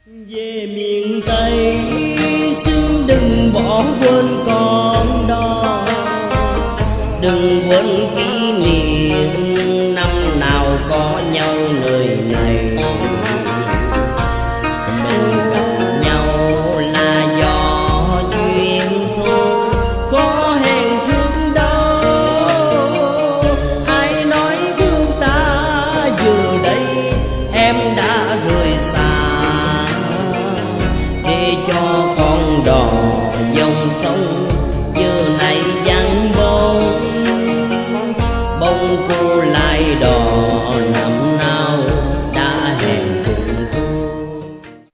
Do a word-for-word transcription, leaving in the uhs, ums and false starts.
về miền Tây xin đừng bỏ quên con.